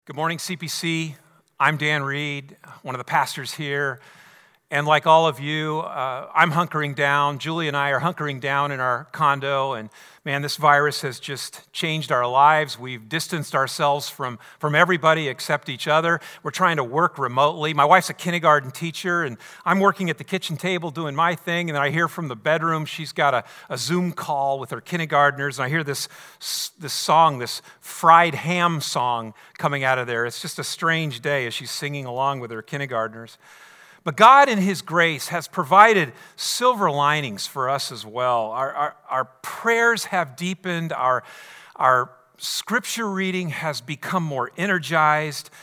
Good morning, CPC. I'm Dan Reed, one of the pastors here. And like all of you, I'm hunkering down. Julie and I are hunkering down in our condo. And man, this virus has just changed our lives. We've distanced ourselves from everybody except each other. We're trying to work remotely. My wife's a kindergarten teacher, and I'm working at the kitchen table doing my thing. And then I hear from the bedroom, she's got a Zoom call with her kindergartners. And I hear this song, this fried ham song coming out of there. It's just a strange day as she's singing along with her kindergartners. But God, in His grace, has provided silver linings for us as well. Our prayers have deepened. Our scripture reading has become more energized.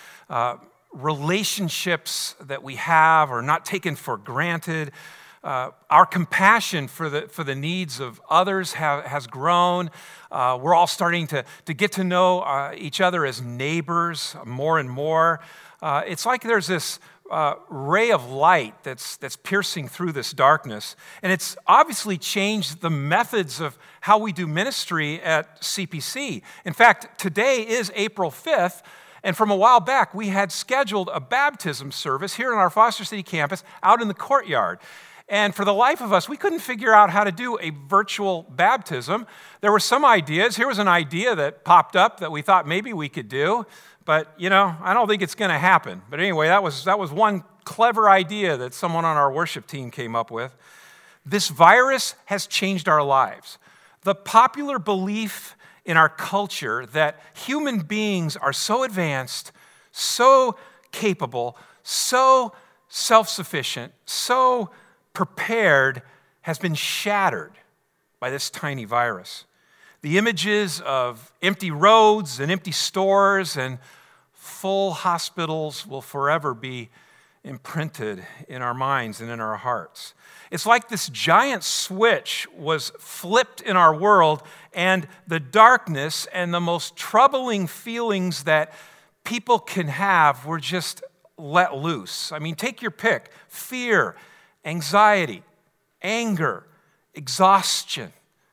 Relationships that we have are not taken for granted. Our compassion for the needs of others has grown. We're all starting to get to know each other as neighbors more and more. It's like there's this ray of light that's piercing through this darkness. And it's obviously changed the methods of how we do ministry at CPC. In fact, today is April 5th, and from a while back, we had scheduled a baptism service here on our Foster City campus out in the courtyard. And for the life of us, we couldn't figure out how to do a virtual baptism. There were some ideas. Here was an idea that popped up that we thought maybe we could do. But, I don't think it's going to happen. But anyway, that was one clever idea that someone on our worship team came up with. This virus has changed our lives. The popular belief in our culture that human beings are so advanced, so capable, so self-sufficient, so prepared has been shattered by this tiny virus. The images of empty roads and empty stores and full hospitals will forever be imprinted in our minds and in our hearts. It's like this giant switch was flipped in our world, and the darkness and the most troubling feelings that people can have were just let loose. I mean, take your pick: fear, anxiety, anger, exhaustion,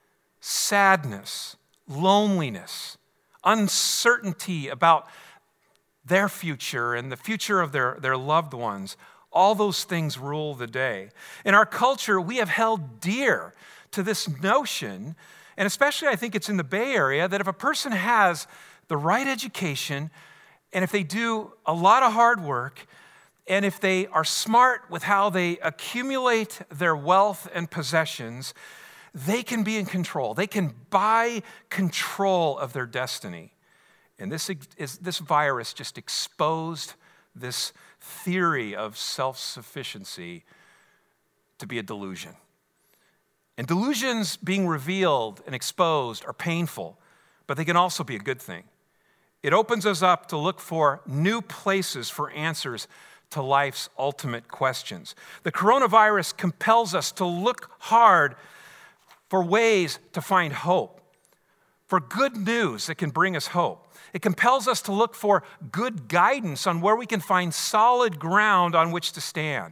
sadness, loneliness, uncertainty about their future and the future of their loved ones. All those things rule the day. In our culture, we have held dear to this notion, and especially I think it's in the Bay Area, that if a person has the right education, and if they do a lot of hard work, and if they are smart with how they accumulate their wealth and possessions, they can be in control. They can buy control of their destiny. And this virus just exposed this theory of self-sufficiency to be a delusion. And delusions being revealed and exposed are painful, but they can also be a good thing. It opens us up to look for new places for answers to life's ultimate questions. The coronavirus compels us to look hard for ways to find hope, for good news that can bring us hope. It compels us to look for good guidance on where we can find solid ground on which to stand.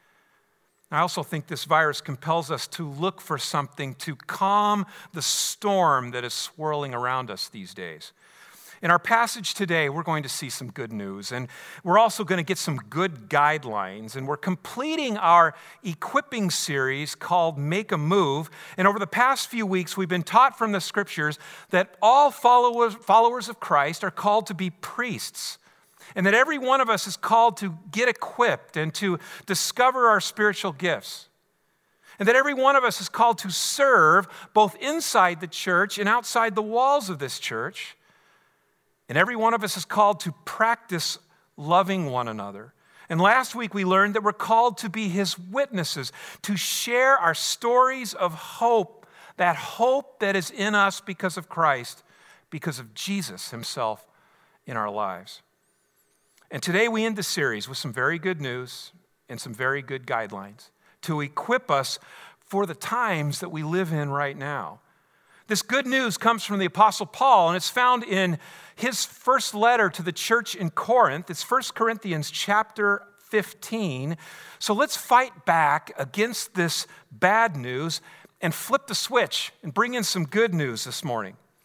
I also think this virus compels us to look for something to calm the storm that is swirling around us these days. In our passage today, we're going to see some good news, and we're also going to get some good guidelines, and we're completing our equipping series called Make a Move. And over the past few weeks, we've been taught from the scriptures that all followers of Christ are called to be priests, and that every one of us is called to get equipped and to discover our spiritual gifts, and that every one of us is called to serve both inside the church and outside the walls of this church. And every one of us is called to practice loving one another. And last week we learned that we're called to be His witnesses, to share our stories of hope that is in us because of Christ, because of Jesus Himself in our lives. And today we end the series with some very good news and some very good guidelines to equip us for the times that we live in right now. This good news comes from the Apostle Paul, and it's found in his first letter to the church in Corinth. It's 1 Corinthians chapter 15. So let's fight back against this bad news and flip the switch and bring in some good news this morning.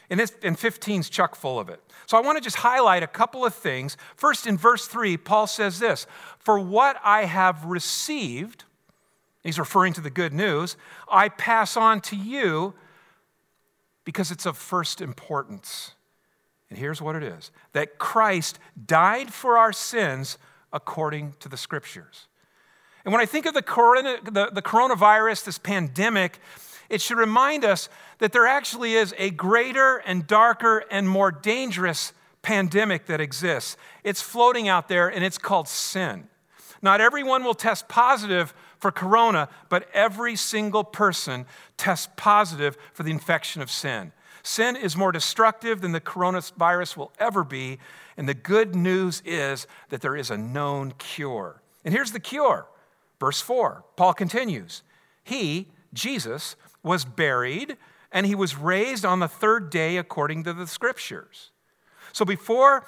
And 15's chock full of it. So I want to just highlight a couple of things. First, in verse 3, Paul says this, "For what I have received," he's referring to the good news, "I pass on to you because it's of first importance." And here's what it is, that Christ died for our sins according to the Scriptures. And when I think of the coronavirus, this pandemic, it should remind us that there actually is a greater and darker and more dangerous pandemic that exists. It's floating out there, and it's called sin. Not everyone will test positive for corona, but every single person tests positive for the infection of sin. Sin is more destructive than the coronavirus will ever be, and the good news is that there is a known cure. And here's the cure. Verse 4, Paul continues, "He, Jesus, was buried, and he was raised on the third day according to the Scriptures." So before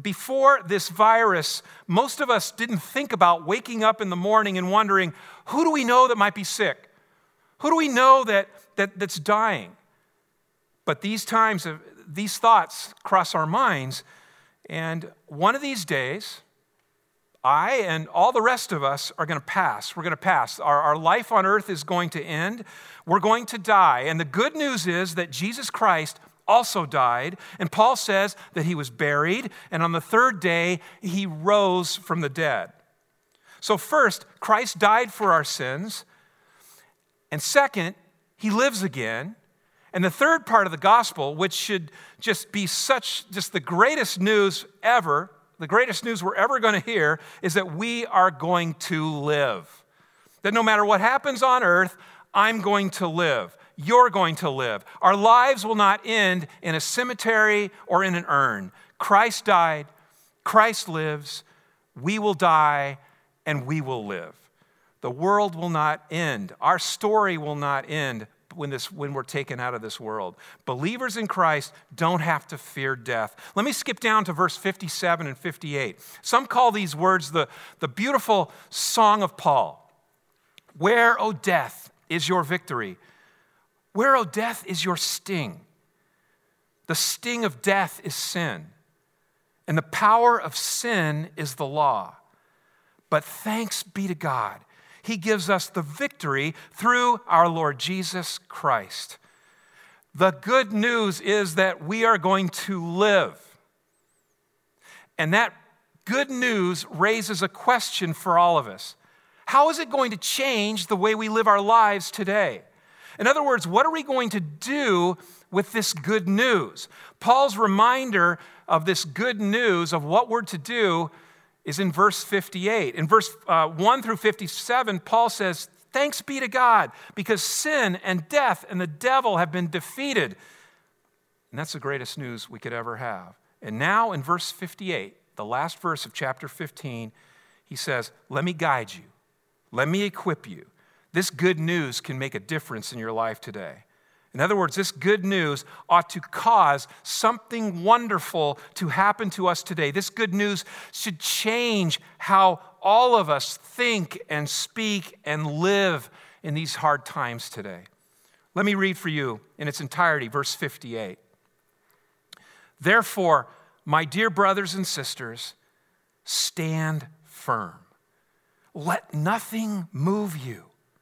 this virus, most of us didn't think about waking up in the morning and wondering, who do we know that might be sick? Who do we know that's dying? But these thoughts cross our minds, and one of these days, I and all the rest of us are going to pass. We're going to pass. Our life on earth is going to end. We're going to die. And the good news is that Jesus Christ also died. And Paul says that he was buried. And on the third day, he rose from the dead. So first, Christ died for our sins. And second, he lives again. And the third part of the gospel, which should just be just the greatest news ever, the greatest news we're ever going to hear, is that we are going to live. That no matter what happens on earth, I'm going to live. You're going to live. Our lives will not end in a cemetery or in an urn. Christ died. Christ lives. We will die, and we will live. The world will not end. Our story will not end when we're taken out of this world. Believers in Christ don't have to fear death. Let me skip down to verse 57 and 58. Some call these words the beautiful song of Paul. "Where, O death, is your victory? Where, O death, is your sting? The sting of death is sin, and the power of sin is the law. But thanks be to God, He gives us the victory through our Lord Jesus Christ." The good news is that we are going to live. And that good news raises a question for all of us. How is it going to change the way we live our lives today? In other words, what are we going to do with this good news? Paul's reminder of this good news of what we're to do is in verse 58. In verse 1 through 57, Paul says, "Thanks be to God, because sin and death and the devil have been defeated." And that's the greatest news we could ever have. And now in verse 58, the last verse of chapter 15, he says, "Let me guide you. Let me equip you. This good news can make a difference in your life today." In other words, this good news ought to cause something wonderful to happen to us today. This good news should change how all of us think and speak and live in these hard times today. Let me read for you in its entirety, verse 58. "Therefore, my dear brothers and sisters, stand firm. Let nothing move you.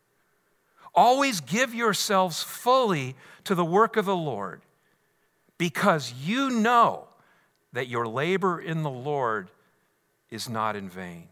Always give yourselves fully to the work of the Lord, because you know that your labor in the Lord is not in vain."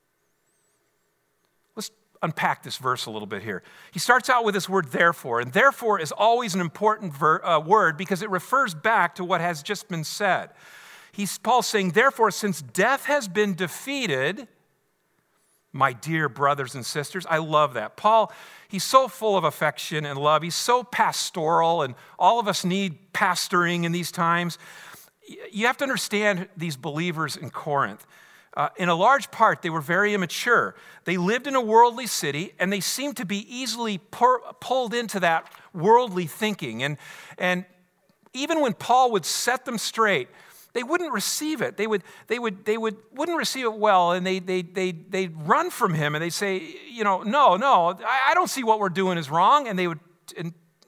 Let's unpack this verse a little bit here. He starts out with this word "therefore," and "therefore" is always an important word because it refers back to what has just been said. Paul's saying, "Therefore, since death has been defeated, my dear brothers and sisters." I love that. Paul, he's so full of affection and love. He's so pastoral, and all of us need pastoring in these times. You have to understand these believers in Corinth. In a large part, they were very immature. They lived in a worldly city, and they seemed to be easily pulled into that worldly thinking. And even when Paul would set them straight, they wouldn't receive it. They wouldn't receive it well, and they'd run from him, and they'd say, no, I don't see what we're doing is wrong, and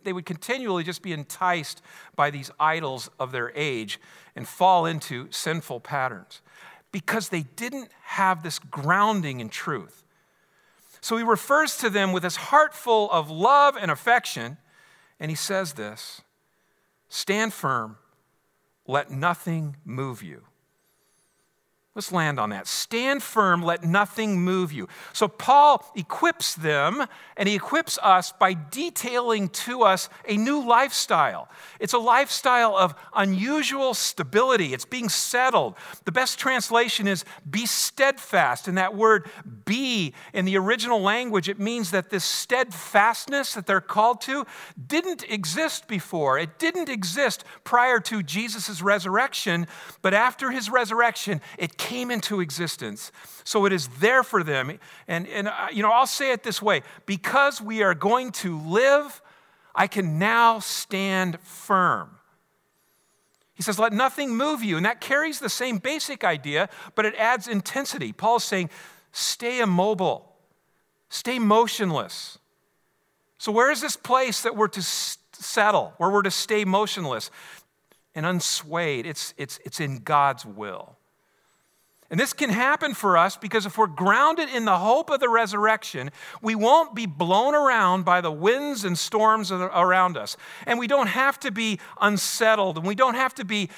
they would continually just be enticed by these idols of their age and fall into sinful patterns because they didn't have this grounding in truth. So he refers to them with his heart full of love and affection, and he says this, stand firm, let nothing move you. Let's land on that. Stand firm, let nothing move you. So Paul equips them, and he equips us by detailing to us a new lifestyle. It's a lifestyle of unusual stability. It's being settled. The best translation is be steadfast. And that word be in the original language, it means that this steadfastness that they're called to didn't exist before. It didn't exist prior to Jesus' resurrection, but after his resurrection, it came into existence. So it is there for them. And I'll say it this way. Because we are going to live, I can now stand firm. He says, let nothing move you. And that carries the same basic idea, but it adds intensity. Paul's saying, stay immobile. Stay motionless. So where is this place that we're to settle, where we're to stay motionless and unswayed? It's in God's will. And this can happen for us because if we're grounded in the hope of the resurrection, we won't be blown around by the winds and storms around us. And we don't have to be unsettled, and we don't have to be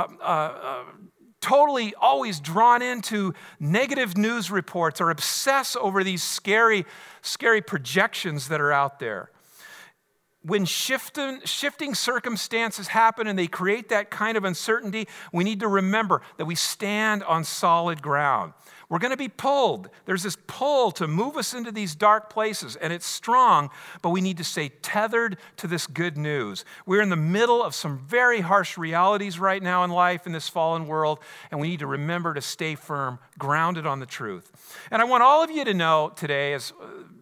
totally always drawn into negative news reports or obsess over these scary projections that are out there. When shifting circumstances happen and they create that kind of uncertainty, we need to remember that we stand on solid ground. We're going to be pulled. There's this pull to move us into these dark places, and it's strong, but we need to stay tethered to this good news. We're in the middle of some very harsh realities right now in life in this fallen world, and we need to remember to stay firm, grounded on the truth. And I want all of you to know today, as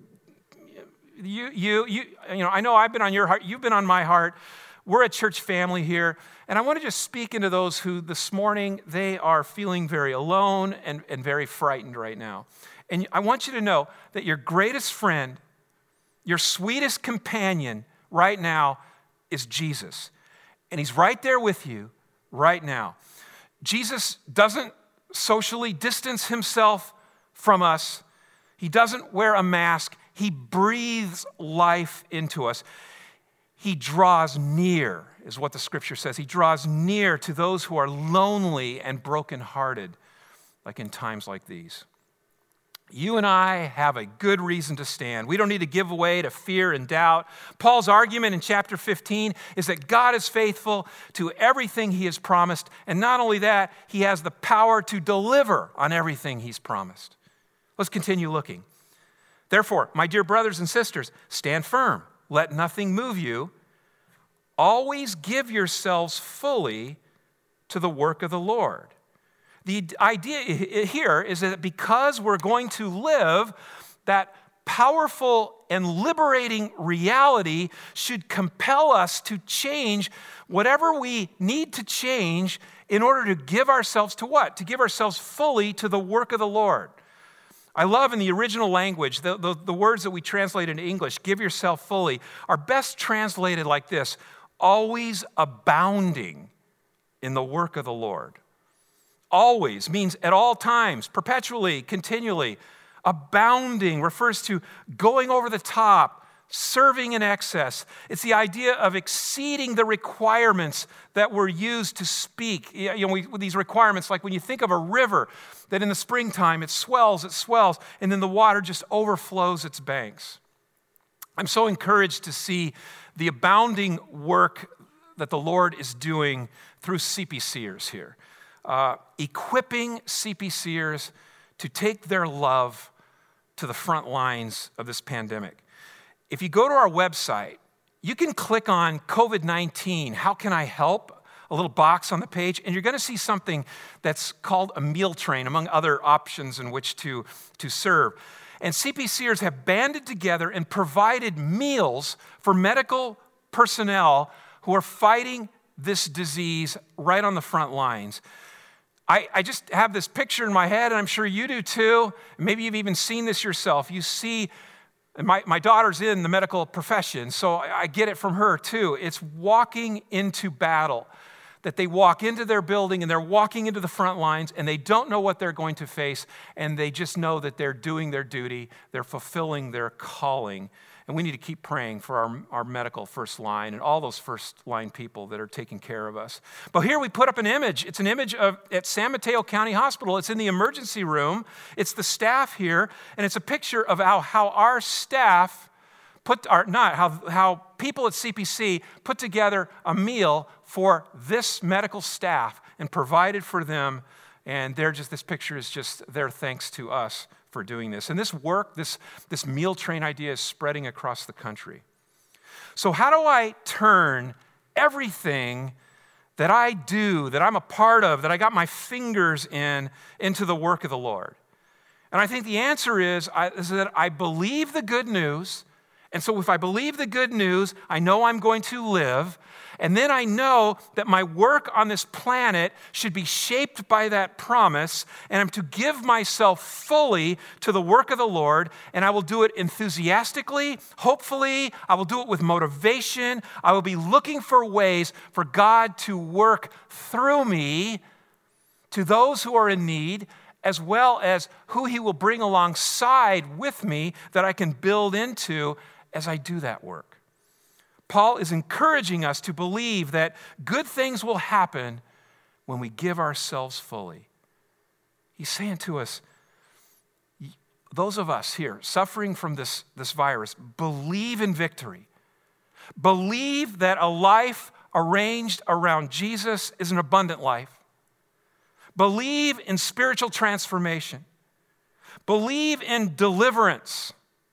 I know I've been on your heart, you've been on my heart. We're a church family here, and I want to just speak into those who this morning, they are feeling very alone and very frightened right now. And I want you to know that your greatest friend, your sweetest companion right now is Jesus. And he's right there with you right now. Jesus doesn't socially distance himself from us. He doesn't wear a mask. He breathes life into us. He draws near, is what the scripture says. He draws near to those who are lonely and brokenhearted, like in times like these. You and I have a good reason to stand. We don't need to give way to fear and doubt. Paul's argument in chapter 15 is that God is faithful to everything he has promised. And not only that, he has the power to deliver on everything he's promised. Let's continue looking. Therefore, my dear brothers and sisters, stand firm. Let nothing move you. Always give yourselves fully to the work of the Lord. The idea here is that because we're going to live, that powerful and liberating reality should compel us to change whatever we need to change in order to give ourselves to what? To give ourselves fully to the work of the Lord. I love in the original language, the words that we translate into English, give yourself fully, are best translated like this, always abounding in the work of the Lord. Always means at all times, perpetually, continually. Abounding refers to going over the top, serving in excess. It's the idea of exceeding the requirements that were used to speak. With these requirements, like when you think of a river, that in the springtime it swells, and then the water just overflows its banks. I'm so encouraged to see the abounding work that the Lord is doing through CPCers here. Equipping CPCers to take their love to the front lines of this pandemic. If you go to our website, you can click on COVID-19, how can I help? A little box on the page, and you're going to see something that's called a meal train, among other options in which to serve. And CPCers have banded together and provided meals for medical personnel who are fighting this disease right on the front lines. I just have this picture in my head, and I'm sure you do too. Maybe you've even seen this yourself. You see And my daughter's in the medical profession, so I get it from her too. It's walking into battle, that they walk into their building and they're walking into the front lines and they don't know what they're going to face, and they just know that they're doing their duty, they're fulfilling their calling. And we need to keep praying for our medical first line and all those first line people that are taking care of us. But here we put up an image. It's an image at San Mateo County Hospital. It's in the emergency room. It's the staff here, and it's a picture of how our staff how people at CPC put together a meal for this medical staff and provided for them. And this picture is just their thanks to us for doing this. And this work, this meal train idea is spreading across the country. So how do I turn everything that I do, that I'm a part of, that I got my fingers in, into the work of the Lord? And I think the answer is that I believe the good news. And so if I believe the good news, I know I'm going to live. And then I know that my work on this planet should be shaped by that promise. And I'm to give myself fully to the work of the Lord. And I will do it enthusiastically, hopefully. I will do it with motivation. I will be looking for ways for God to work through me to those who are in need, as well as who he will bring alongside with me that I can build into as I do that work. Paul is encouraging us to believe that good things will happen when we give ourselves fully. He's saying to us, those of us here suffering from this virus, believe in victory. Believe that a life arranged around Jesus is an abundant life. Believe in spiritual transformation. Believe in deliverance.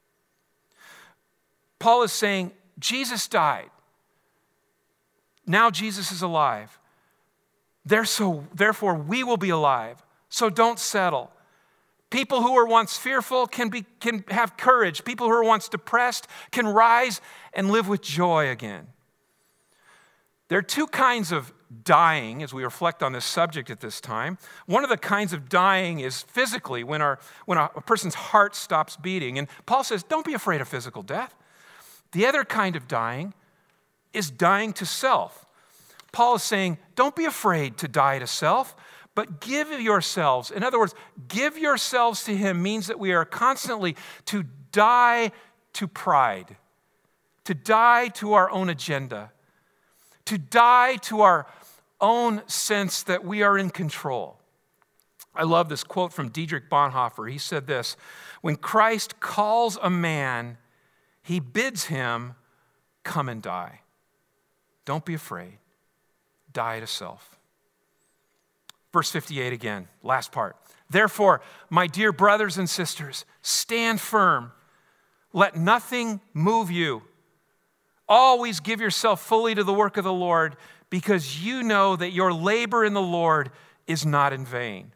Paul is saying, Jesus died. Now Jesus is alive. Therefore, we will be alive. So don't settle. People who were once fearful can have courage. People who were once depressed can rise and live with joy again. There are two kinds of dying as we reflect on this subject at this time. One of the kinds of dying is physically, when a person's heart stops beating. And Paul says, don't be afraid of physical death. The other kind of dying is dying to self. Paul is saying, don't be afraid to die to self, but give yourselves. In other words, give yourselves to him means that we are constantly to die to pride, to die to our own agenda, to die to our own sense that we are in control. I love this quote from Dietrich Bonhoeffer. He said this, when Christ calls a man, he bids him come and die. Don't be afraid. Die to self. Verse 58 again, last part. Therefore, my dear brothers and sisters, stand firm. Let nothing move you. Always give yourself fully to the work of the Lord, because you know that your labor in the Lord is not in vain.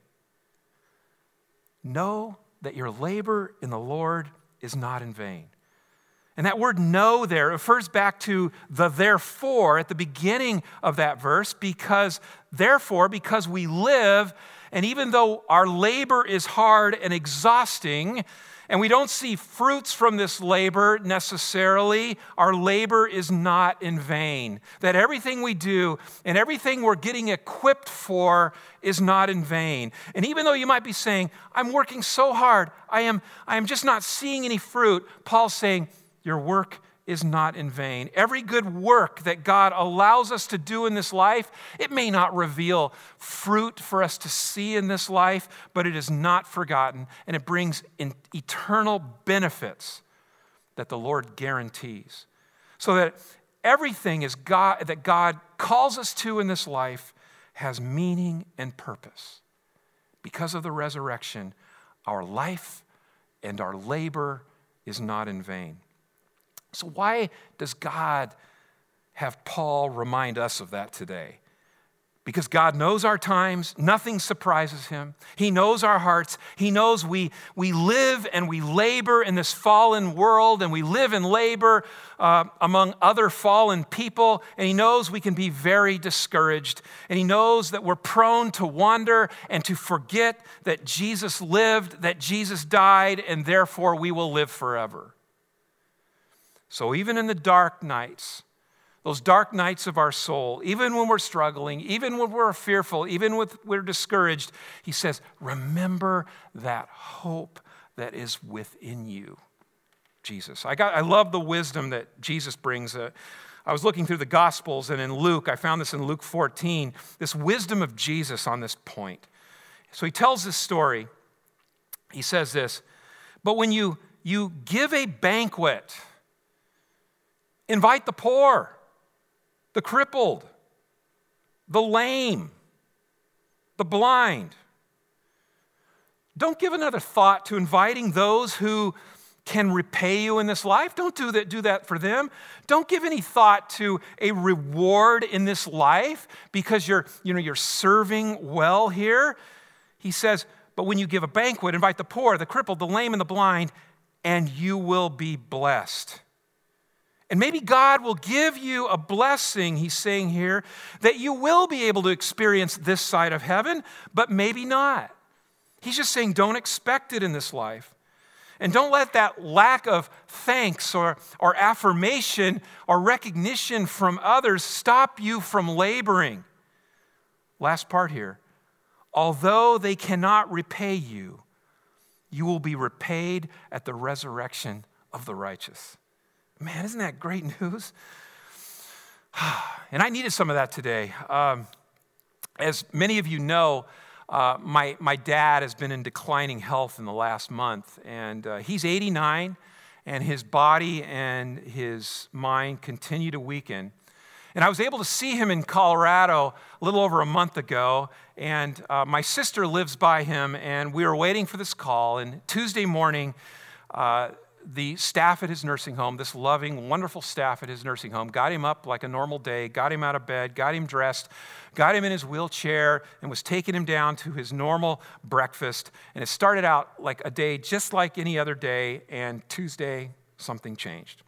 Know that your labor in the Lord is not in vain. And that word know there refers back to the therefore at the beginning of that verse, because we live, and even though our labor is hard and exhausting, and we don't see fruits from this labor necessarily, our labor is not in vain. That everything we do and everything we're getting equipped for is not in vain. And even though you might be saying, I'm working so hard, I am just not seeing any fruit, Paul's saying, your work is not in vain. Every good work that God allows us to do in this life, it may not reveal fruit for us to see in this life, but it is not forgotten, and it brings in eternal benefits that the Lord guarantees. So that everything that God calls us to in this life has meaning and purpose. Because of the resurrection, our life and our labor is not in vain. So why does God have Paul remind us of that today? Because God knows our times. Nothing surprises him. He knows our hearts. He knows we live and we labor in this fallen world, and we live and labor among other fallen people. And he knows we can be very discouraged. And he knows that we're prone to wander and to forget that Jesus lived, that Jesus died, and therefore we will live forever. So even in the dark nights, those dark nights of our soul, even when we're struggling, even when we're fearful, even when we're discouraged, he says, remember that hope that is within you, Jesus. I love the wisdom that Jesus brings. I was looking through the Gospels, and in Luke, I found this in Luke 14, this wisdom of Jesus on this point. So he tells this story. He says this, but when you give a banquet, invite the poor, the crippled, the lame, the blind. Don't give another thought to inviting those who can repay you in this life. Don't do that for them. Don't give any thought to a reward in this life because you're serving well here. He says, but when you give a banquet, invite the poor, the crippled, the lame, and the blind, and you will be blessed. And maybe God will give you a blessing, he's saying here, that you will be able to experience this side of heaven, but maybe not. He's just saying don't expect it in this life. And don't let that lack of thanks or affirmation or recognition from others stop you from laboring. Last part here. Although they cannot repay you, you will be repaid at the resurrection of the righteous. Man, isn't that great news? And I needed some of that today. As many of you know, my dad has been in declining health in the last month, and he's 89, and his body and his mind continue to weaken. And I was able to see him in Colorado a little over a month ago, and my sister lives by him, and we were waiting for this call, and Tuesday morning, the staff at his nursing home, this loving, wonderful staff at his nursing home, got him up like a normal day, got him out of bed, got him dressed, got him in his wheelchair, and was taking him down to his normal breakfast. And it started out like a day just like any other day, and Tuesday, something changed.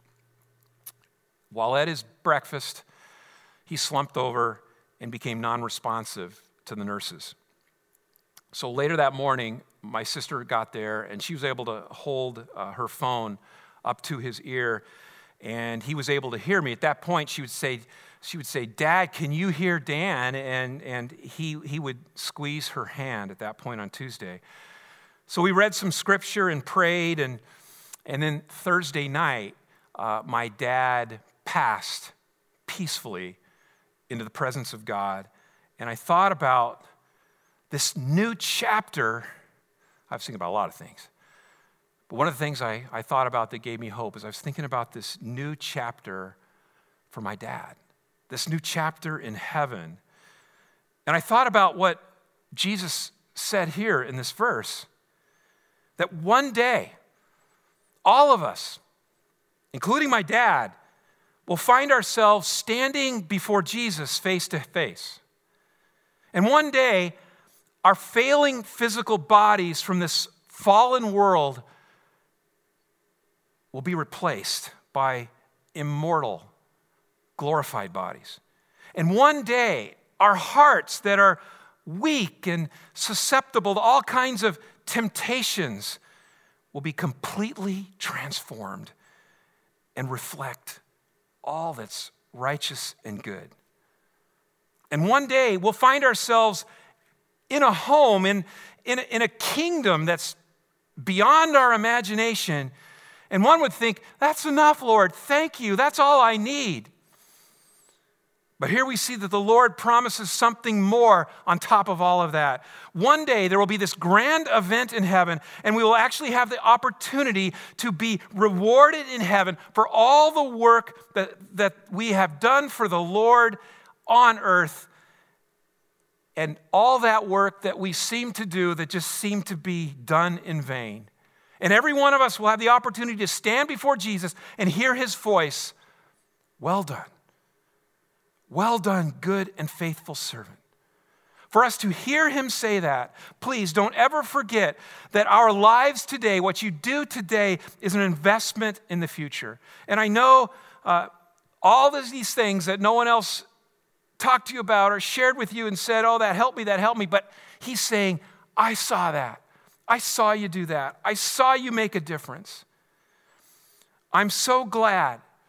While at his breakfast, he slumped over and became non-responsive to the nurses. So later that morning, my sister got there, and she was able to hold her phone up to his ear, and he was able to hear me. At that point, she would say, "Dad, can you hear Dan?" And he would squeeze her hand at that point on Tuesday. So we read some scripture and prayed, and then Thursday night, my dad passed peacefully into the presence of God. And I thought about this new chapter. I was thinking about a lot of things. But one of the things I thought about that gave me hope is I was thinking about this new chapter for my dad, this new chapter in heaven. And I thought about what Jesus said here in this verse, that one day, all of us, including my dad, will find ourselves standing before Jesus face to face. And one day, our failing physical bodies from this fallen world will be replaced by immortal, glorified bodies. And one day, our hearts that are weak and susceptible to all kinds of temptations will be completely transformed and reflect all that's righteous and good. And one day, we'll find ourselves in a home, in a kingdom that's beyond our imagination. And one would think, that's enough, Lord. Thank you. That's all I need. But here we see that the Lord promises something more on top of all of that. One day there will be this grand event in heaven, and we will actually have the opportunity to be rewarded in heaven for all the work that we have done for the Lord on earth. And all that work that we seem to do that just seemed to be done in vain. And every one of us will have the opportunity to stand before Jesus and hear his voice. Well done. Well done, good and faithful servant. For us to hear him say that, please don't ever forget that our lives today, what you do today, is an investment in the future. And I know all of these things that no one else talked to you about or shared with you and said, oh, that helped me. But he's saying, I saw that. I saw you do that. I saw you make a difference. I'm so glad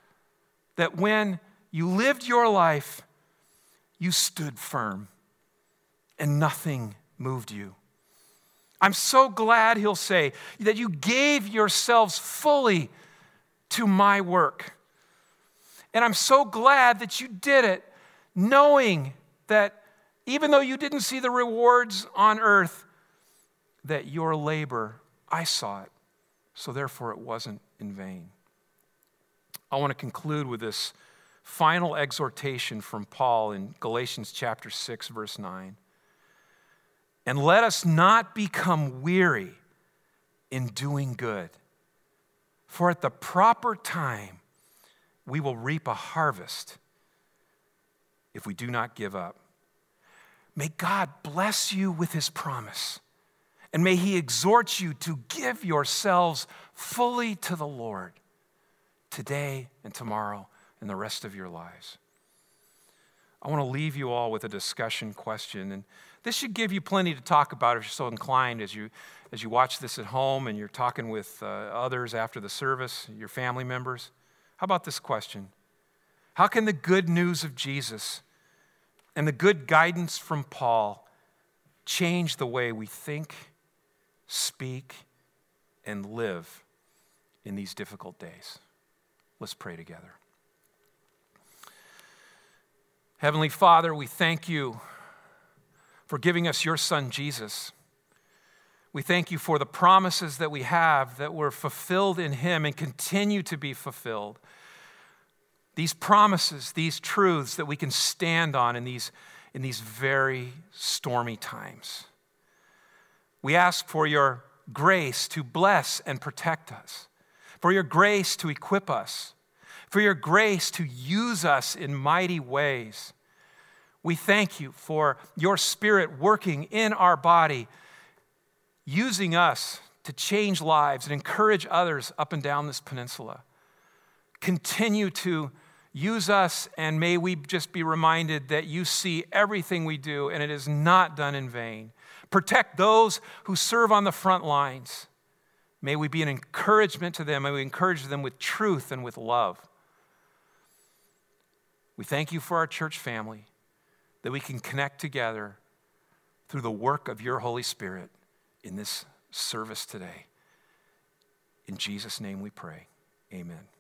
that when you lived your life, you stood firm and nothing moved you. I'm so glad, he'll say, that you gave yourselves fully to my work. And I'm so glad that you did it, knowing that even though you didn't see the rewards on earth, that your labor, I saw it. So therefore it wasn't in vain. I want to conclude with this final exhortation from Paul in Galatians chapter 6, verse 9. And let us not become weary in doing good, for at the proper time we will reap a harvest if we do not give up. May God bless you with his promise, and may he exhort you to give yourselves fully to the Lord today and tomorrow and the rest of your lives. I want to leave you all with a discussion question, and this should give you plenty to talk about if you're so inclined as you watch this at home and you're talking with others after the service, your family members. How about this question? How can the good news of Jesus and the good guidance from Paul change the way we think, speak, and live in these difficult days? Let's pray together. Heavenly Father, we thank you for giving us your Son, Jesus. We thank you for the promises that we have that were fulfilled in him and continue to be fulfilled. These promises, these truths that we can stand on in these very stormy times. We ask for your grace to bless and protect us, for your grace to equip us, for your grace to use us in mighty ways. We thank you for your Spirit working in our body, using us to change lives and encourage others up and down this peninsula. Continue to use us, and may we just be reminded that you see everything we do, and it is not done in vain. Protect those who serve on the front lines. May we be an encouragement to them. May we encourage them with truth and with love. We thank you for our church family, that we can connect together through the work of your Holy Spirit in this service today. In Jesus' name we pray. Amen.